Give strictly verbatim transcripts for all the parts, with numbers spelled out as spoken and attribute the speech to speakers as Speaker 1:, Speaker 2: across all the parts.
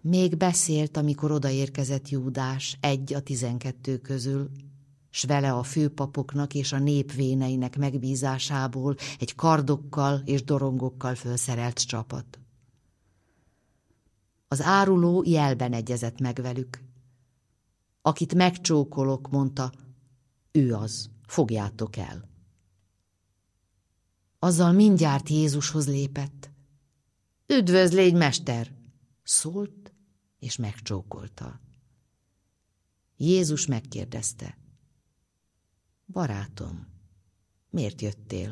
Speaker 1: Még beszélt, amikor odaérkezett Júdás, egy a tizenkettő közül, s vele a főpapoknak és a nép véneinek megbízásából egy kardokkal és dorongokkal fölszerelt csapat. Az áruló jelben egyezett meg velük. Akit megcsókolok, mondta, ő az, fogjátok el. Azzal mindjárt Jézushoz lépett. Üdvözlégy, mester! Szólt, és megcsókolta. Jézus megkérdezte. Barátom, miért jöttél?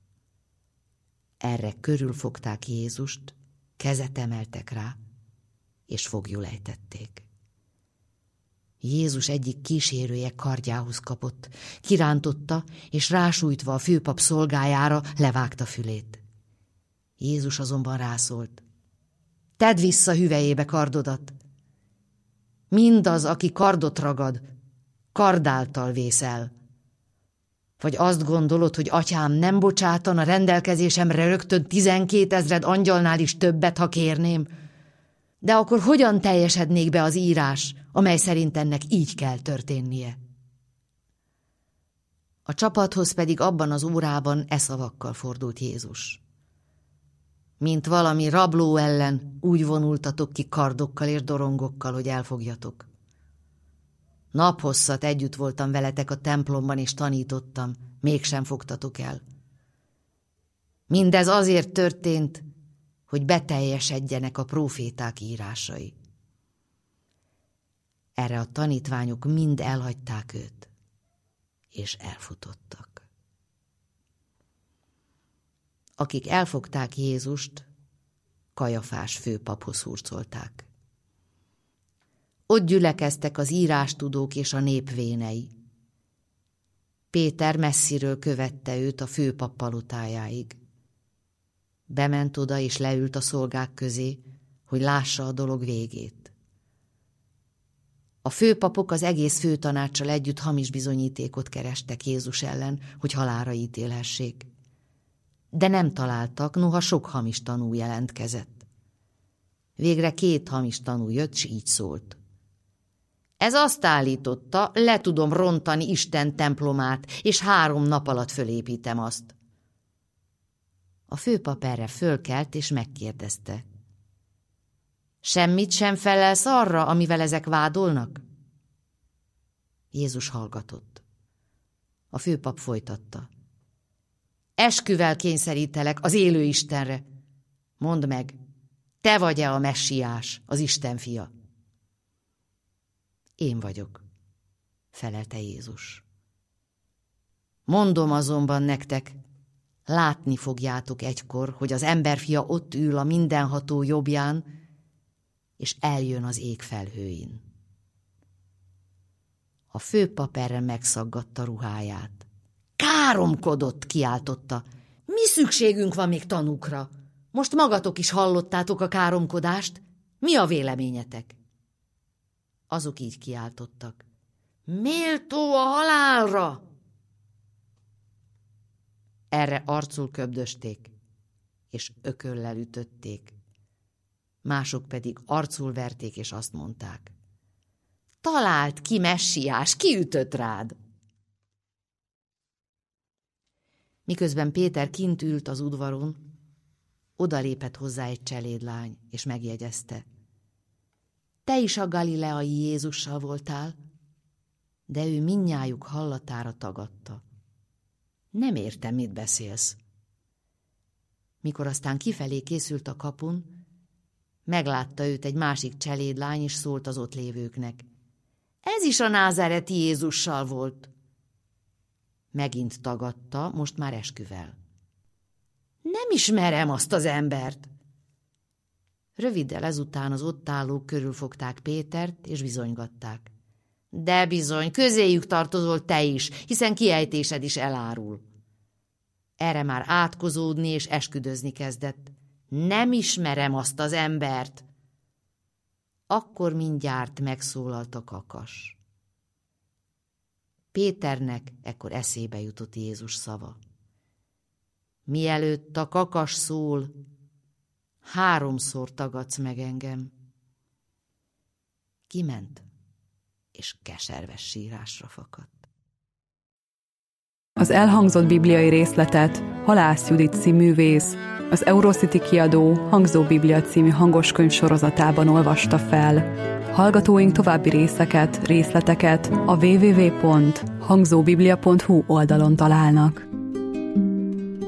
Speaker 1: Erre körülfogták Jézust, kezet emeltek rá, és foglyul ejtették. Jézus egyik kísérője kardjához kapott, kirántotta, és rásújtva a főpap szolgájára levágta fülét. Jézus azonban rászólt. Tedd vissza hüvelyébe kardodat. Mindaz, aki kardot ragad, kardáltal vész el. Vagy azt gondolod, hogy atyám nem bocsátan a rendelkezésemre rögtön tizenkétezred angyalnál is többet, ha kérném? De akkor hogyan teljesednék be az írás, amely szerint ennek így kell történnie? A csapathoz pedig abban az órában e szavakkal fordult Jézus. Mint valami rabló ellen úgy vonultatok ki kardokkal és dorongokkal, hogy elfogjatok. Naphosszat együtt voltam veletek a templomban, és tanítottam, mégsem fogtatok el. Mindez azért történt, hogy beteljesedjenek a próféták írásai. Erre a tanítványok mind elhagyták őt, és elfutottak. Akik elfogták Jézust, Kajafás főpaphoz hurcolták. Ott gyülekeztek az írástudók és a nép vénei. Péter messziről követte őt a főpap palotájáig. Bement oda és leült a szolgák közé, hogy lássa a dolog végét. A főpapok az egész főtanáccsal együtt hamis bizonyítékot kerestek Jézus ellen, hogy halálra ítélhessék. De nem találtak, noha sok hamis tanú jelentkezett. Végre két hamis tanú jött, s így szólt. Ez azt állította, le tudom rontani Isten templomát, és három nap alatt fölépítem azt. A főpap erre fölkelt, és megkérdezte. Semmit sem felelsz arra, amivel ezek vádolnak? Jézus hallgatott. A főpap folytatta. Esküvel kényszerítelek az élő Istenre. Mondd meg, te vagy-e a messiás, az Isten fia? Én vagyok, felelte Jézus. Mondom azonban nektek, látni fogjátok egykor, hogy az emberfia ott ül a mindenható jobbján, és eljön az ég felhőin. A főpap erre megszaggatta ruháját. Káromkodott, kiáltotta. Mi szükségünk van még tanúkra? Most magatok is hallottátok a káromkodást? Mi a véleményetek? Azok így kiáltottak. Méltó a halálra! Erre arcul köbdösték, és ököllel ütötték. Mások pedig arcul verték, és azt mondták. Talált ki, messiás, ki ütött rád? Miközben Péter kint ült az udvaron, odalépett hozzá egy cselédlány, és megjegyezte. Te is a galileai Jézussal voltál? De ő mindnyájuk hallatára tagadta. Nem értem, mit beszélsz. Mikor aztán kifelé készült a kapun, meglátta őt egy másik cselédlány, és szólt az ott lévőknek. Ez is a názáreti Jézussal volt. Megint tagadta, most már esküvel. Nem ismerem azt az embert. Röviddel ezután az ott állók körülfogták Pétert, és bizonygatták. De bizony, közéjük tartozol te is, hiszen kiejtésed is elárul. Erre már átkozódni és esküdözni kezdett. Nem ismerem azt az embert. Akkor mindjárt megszólalt a kakas. Péternek ekkor eszébe jutott Jézus szava. Mielőtt a kakas szól, háromszor tagadsz meg engem. Kiment, és keserves sírásra fakadt.
Speaker 2: Az elhangzott bibliai részletet Halász Judit színművész, az Eurocity kiadó Hangzó Biblia című hangoskönyv sorozatában olvasta fel. Hallgatóink további részeket, részleteket a double-u double-u double-u pont hangzóbiblia pont hu oldalon találnak.